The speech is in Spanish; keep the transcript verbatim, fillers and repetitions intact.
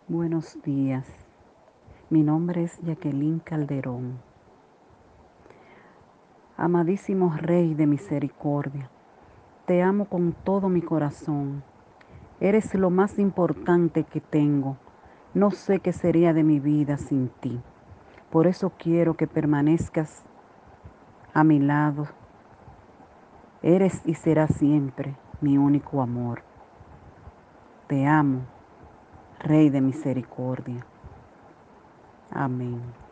Buenos días, mi nombre es Jacqueline Calderón. Amadísimo Rey de misericordia, te amo con todo mi corazón. Eres lo más importante que tengo. No sé qué sería de mi vida sin ti. Por eso quiero que permanezcas a mi lado. Eres y serás siempre mi único amor. Te amo, Rey de misericordia. Amén.